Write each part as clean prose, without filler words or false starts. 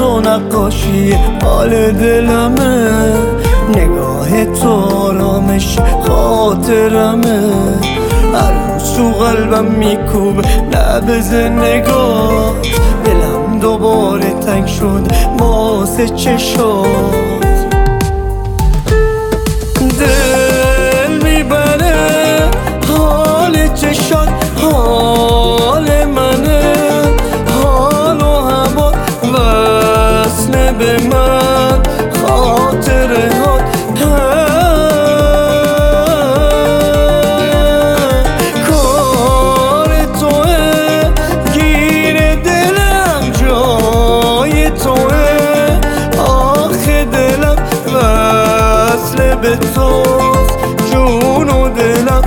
تو نقاشی حال دلمه، نگاه تو آرامش خاطرمه، هر روز تو قلبم میکوب لبز نگاه، دلم دوباره تنگ شد واسه چشات. دل میبره حال چشات، حال منه، حال و هوا وصله به من، خاطره هات کار توه، گیر دلم جای توه، آخه دلم وصله به توست، جون و دلم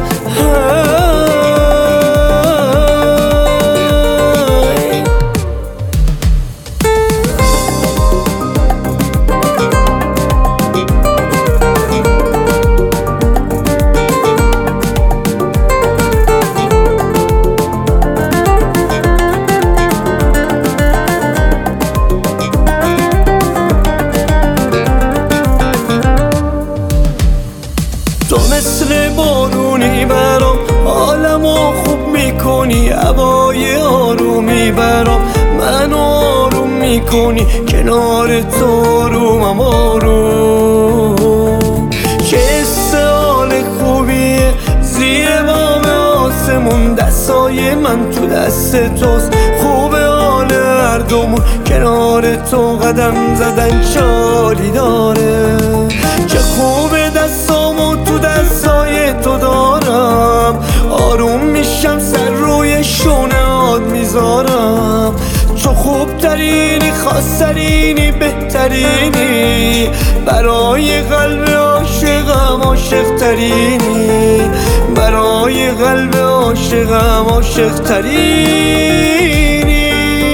تو مثل بارونی برام حالمو خوب میکنی، هوای آرومی برام منو آروم میکنی، کنار تو آرومم آروم. چه حال خوبیه زیر بام آسمون، دستای من تو دست توست، خوبه حال هر دومون، کنار تو قدم زدن چالی داره، چه خوبه دستامو تو دستای تو دارم، آروم میشم سر روی شونه‌هات میذارم، تو خوبترینی، خاصترینی، بهترینی، برای قلب عاشقم عاشقترینی، برای قلب عاشقم عاشقترینی.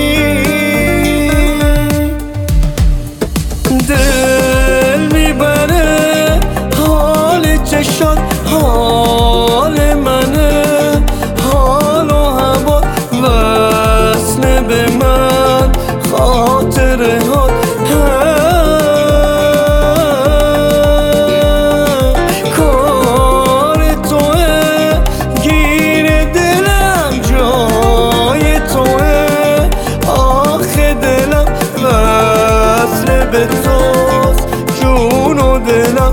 دل میبره حال چشات، حال منه، حال و هوا وصله به من، خاطره هات کار توه، گیر دلم جای توه، آخه دلم وصله به توست، جون و دلم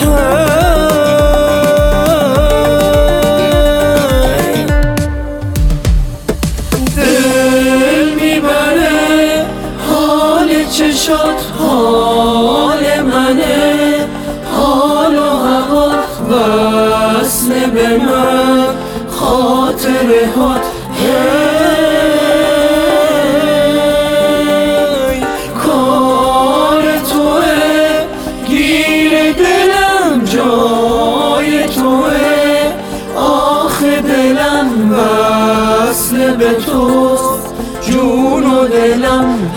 دل میبره حال چشات، حال منه، حال و هوات وصله به من، خاطره هات کار توه، گیر دلم جای توه، آخه دلم وصله به توست، جون و دلم